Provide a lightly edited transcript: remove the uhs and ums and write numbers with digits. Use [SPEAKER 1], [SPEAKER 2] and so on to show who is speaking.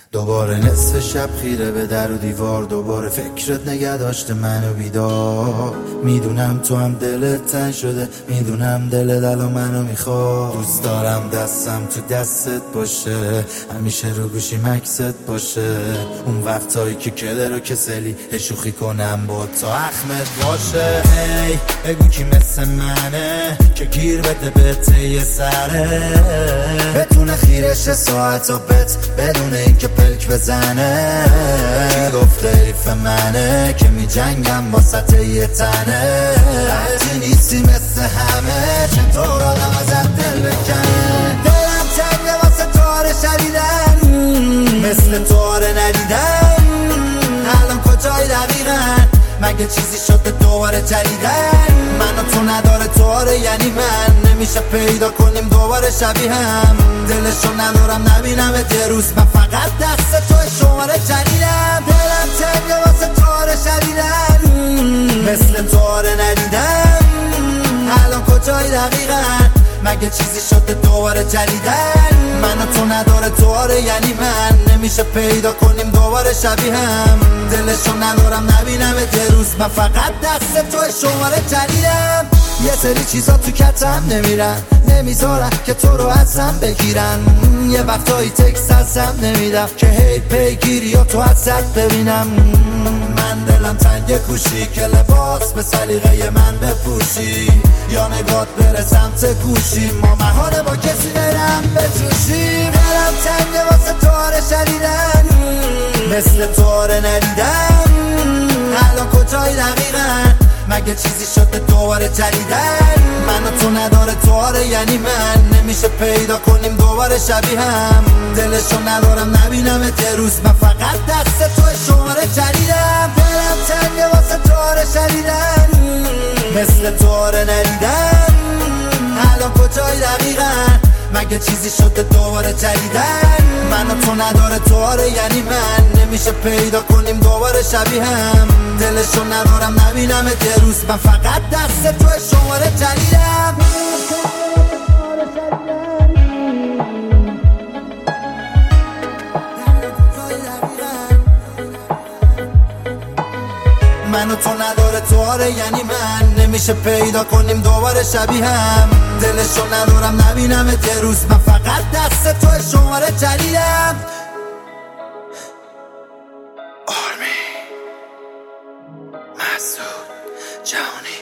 [SPEAKER 1] دوباره نصف شب خیره به در و دیوار، دوباره فکرت نگه داشته منو بیدار. میدونم تو هم دلت تنگ شده، میدونم دلت الان منو میخواد. دوست دارم دستم تو دستت باشه، همیشه رو گوشی مکست باشه. اون وقتایی که کله رو کسلی شوخی کنم با تا اخمت باشه. هی بگو کی مثل منه که گیر بده به ته سره، بتونه خیرش ساعت و بت بدون اینکه پلک بزنه. کی گفته حیف منه که می جنگم واسط یه تنه. وقتی نیستی مثل همه چطور آدم ازت دل بکنه. دلم تنگه واسه تاره شدیدن، مثل تاره ندیدن. الان کجای دقیقا؟ مگه چیزی شده دوباره جدیدن؟ من و تو نداره تواره، یعنی من نمیشه پیدا کنیم دوباره شبیه هم. دلشو ندارم نبینمت یه روز، من فقط دست تو شماره جدیدم. دلم تنگه واسه تواره شدیدن، مثل تواره ندیدن. الان کجای دقیقا؟ مگه چیزی شده دوباره جدیدن؟ من و تو نداره تواره، یعنی من نمیشه پیدا کنیم دوباره شبیه هم. دلشو ندارم نبینمت یه روز، من فقط دست تو شماره جدیدم. یه سری چیزا تو کتم نمیرن، نمیذارن که تو رو ازم بگیرن. یه وقتایی تکست ازم نمیدم که هی پیگیری یا تو ازت ببینم. من دلم تنگ کوشی که لباس به سلیقه من بپوشی، یا نگات بره سمت گوشی، ما محاله با کسی برم بجوشیم. دلم تنگ واسه تاره شدیدن، مثل تاره ندیدن. الان کجای دقیقا؟ مگه چیزی شده دوباره جدیدن؟ من و تو نداره تواره، یعنی من نمیشه پیدا کنیم دوباره شبیه هم. دلشو ندارم نبینمت یه روز، من فقط دست تو شماره جدیدم. دلم تنگه واسه تواره شدیدن، مثل تواره ندیدن. الان کجای دقیقا؟ مگه چیزی شده دوباره جدیدن؟ من و تو نداره تواره، یعنی من نمیشه پیدا کنیم دوباره شبیه هم. دلشو ندارم نبینمت یه روز، من فقط دست تو شماره جدیدم. من و تو نداره تواره، یعنی من نمیشه پیدا کنیم دوباره شبیه هم. دلشو ندارم نبینمت یه روز، من فقط دست تو شماره جدیدم. آرمی مسعود جهانی.